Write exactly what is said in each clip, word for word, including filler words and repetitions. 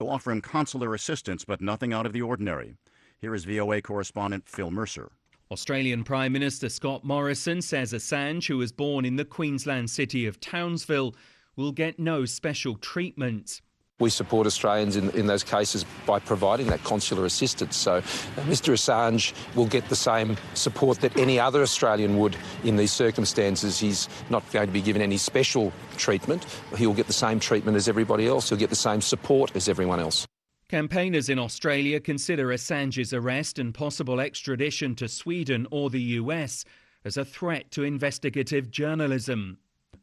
to offer him consular assistance, but nothing out of the ordinary. Here is V O A correspondent Phil Mercer. Australian Prime Minister Scott Morrison says Assange, who was born in the Queensland city of Townsville, will get no special treatment. We support Australians in, in those cases by providing that consular assistance. So uh, Mr Assange will get the same support that any other Australian would in these circumstances. He's not going to be given any special treatment. He'll get the same treatment as everybody else. He'll get the same support as everyone else. Campaigners in Australia consider Assange's arrest and possible extradition to Sweden or the U S as a threat to investigative journalism.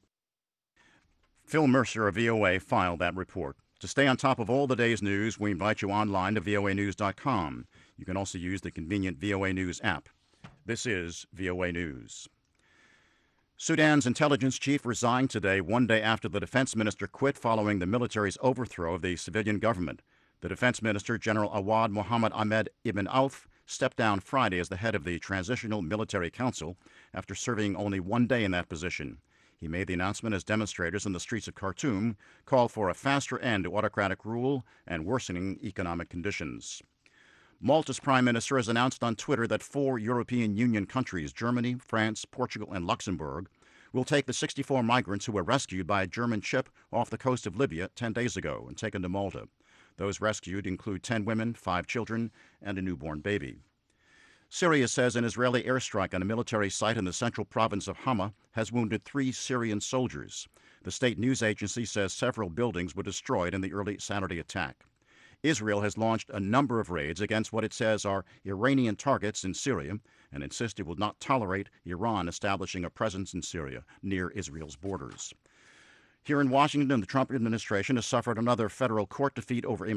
Phil Mercer of V O A filed that report. To stay on top of all the day's news, we invite you online to V O A news dot com. You can also use the convenient V O A News app. This is V O A News. Sudan's intelligence chief resigned today, one day after the defense minister quit following the military's overthrow of the civilian government. The defense minister, General Awad Mohammed Ahmed Ibn Auf, stepped down Friday as the head of the Transitional Military Council after serving only one day in that position. He made the announcement as demonstrators in the streets of Khartoum called for a faster end to autocratic rule and worsening economic conditions. Malta's prime minister has announced on Twitter that four European Union countries, Germany, France, Portugal, and Luxembourg, will take the sixty-four migrants who were rescued by a German ship off the coast of Libya ten days ago and taken to Malta. Those rescued include ten women, five children, and a newborn baby. Syria says an Israeli airstrike on a military site in the central province of Hama has wounded three Syrian soldiers. The state news agency says several buildings were destroyed in the early Saturday attack. Israel has launched a number of raids against what it says are Iranian targets in Syria and insists it will not tolerate Iran establishing a presence in Syria near Israel's borders. Here in Washington, the Trump administration has suffered another federal court defeat over